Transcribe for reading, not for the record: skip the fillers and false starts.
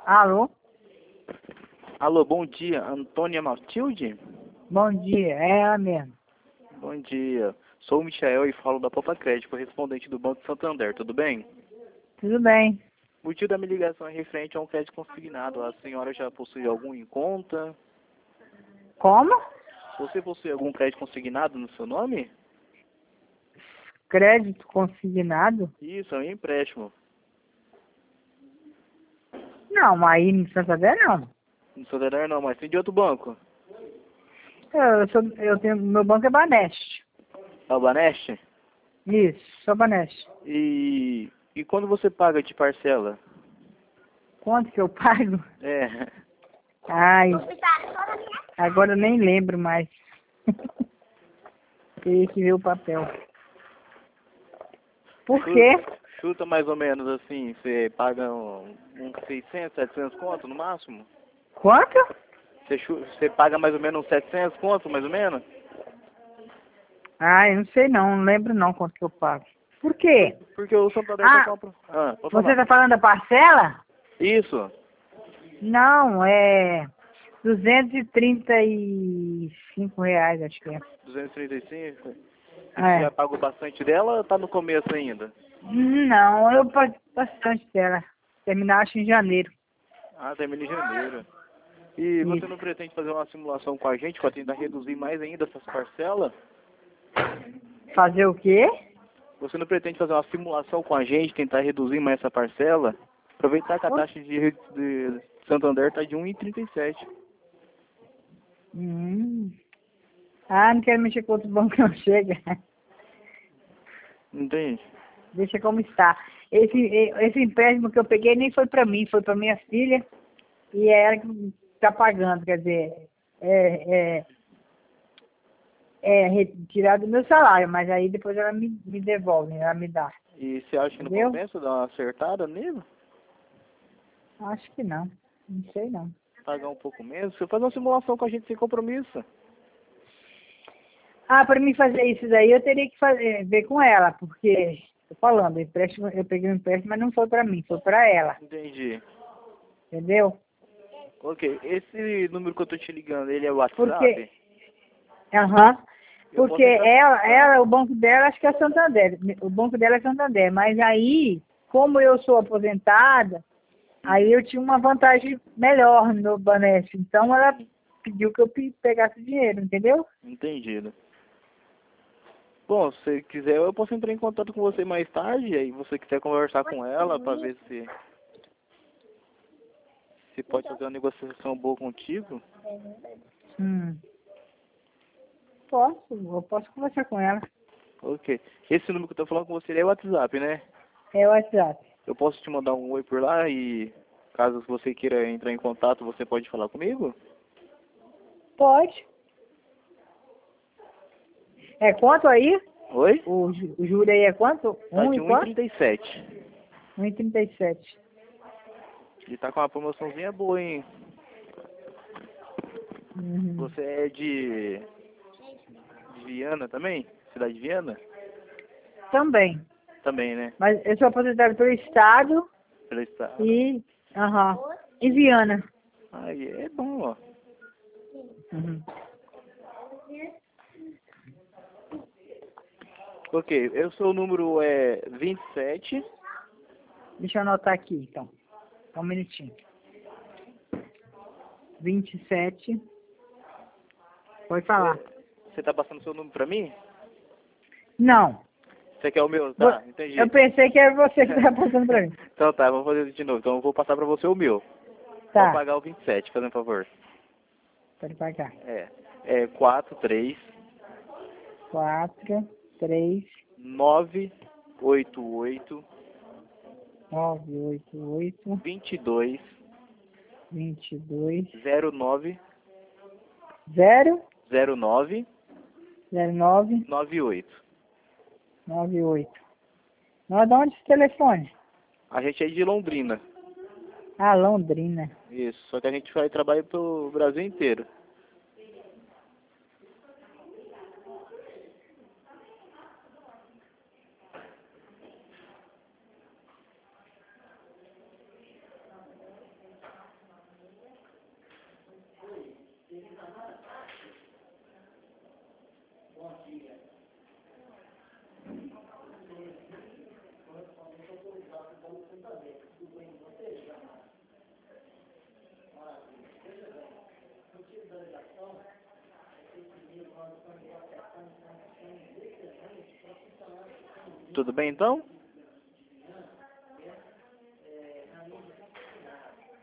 Alô? Alô, bom dia, Antônia Matilde? Bom dia, é ela mesmo. Bom dia, sou o Michael e falo da Popa Crédito, correspondente do Banco Santander, tudo bem? Tudo bem. O motivo da minha ligação é referente a um crédito consignado. A senhora já possui algum em conta? Como? Você possui algum crédito consignado no seu nome? Crédito consignado? Isso, é um empréstimo. Não, aí no Santander não. No Santander não, mas tem de outro banco. Eu tenho, meu banco é Baneste. É o Baneste? Isso, sou Baneste. E quando você paga de parcela? Quanto que eu pago? É, Ai, agora eu nem lembro mais. Teria que ver o papel. Por quê? chuta mais ou menos assim, você paga uns 600, 700 conto no máximo? Quanto? Você paga mais ou menos uns 700 conto, mais ou menos? Ai, não sei não lembro não quanto que eu pago. Por quê? Porque o Santander tá Ah, comprando. Ah, pode você falar. tá falando da parcela? Isso. Não, é R$ 235, acho que é. 235. E você É. já pagou bastante dela ou tá no começo ainda? Não, eu paguei bastante dela. Terminar acho em janeiro. Ah, termina em janeiro. E você Isso. não pretende fazer uma simulação com a gente para tentar reduzir mais ainda essas parcelas? Fazer o quê? Você não pretende fazer uma simulação com a gente, tentar reduzir mais essa parcela? Aproveitar que a taxa de Santander tá de 1,37. Hum. Ah, não quero mexer com outro banco não chega. Entende? Deixa como está. Esse empréstimo que eu peguei nem foi para mim, foi para minha filha. E é ela que está pagando, quer dizer, é retirado do meu salário, mas aí depois ela me devolve, ela me dá. E você acha que não Entendeu? compensa dar uma acertada nele? Acho que não. Não sei não. Pagar um pouco menos? Você faz uma simulação com a gente sem compromisso. Ah, para mim fazer isso daí eu teria que ver com ela, porque, tô falando, empréstimo, eu peguei um empréstimo, mas não foi para mim, foi para ela, Entendi. entendeu? Ok, esse número que eu tô te ligando, ele é o Porque, WhatsApp? aham, Eu porque posso entrar... Ah, o banco dela, acho que é Santander, o banco dela é Santander, mas aí, como eu sou aposentada, aí eu tinha uma vantagem melhor no Banesp, então ela pediu que eu pegasse dinheiro, entendeu? entendido. Bom, se você quiser, eu posso entrar em contato com você mais tarde, aí você quiser conversar com ela para ver se pode fazer uma negociação boa contigo. Hum. Eu posso conversar com ela. Ok. Esse número que eu tô falando com você ele é o WhatsApp, né? É o WhatsApp. Eu posso te mandar um oi por lá e caso você queira entrar em contato, você pode falar comigo? Pode. É quanto aí? Oi? O juro aí é quanto? Tá Um de e quanto? 1,37. 1,37. Ele tá com uma promoçãozinha boa, hein? Uhum. Você é de Viana também? Cidade de Viana? Também. Também, né? Mas eu sou aposentada pelo Estado Pelo estado. e... Aham. Em Viana. Aí é bom, ó. Uhum. Ok, o seu número é 27. Deixa eu anotar aqui, então. Só um minutinho. 27. Pode falar. Você tá passando seu número pra mim? Não. Você quer o meu? Vo- Tá, entendi. Eu pensei que era você que estava passando pra mim. Então tá, vamos fazer isso de novo. Então eu vou passar pra você o meu. Pode Tá. pagar o 27, fazendo um favor. Pode pagar. É 43 4, 3, 988 988 22 22 09 0 09 09 98. 98. Nós de onde esse telefone? A gente é de Londrina. Ah, Londrina. Isso, só que a gente faz trabalho pro Brasil inteiro. Tudo bem então?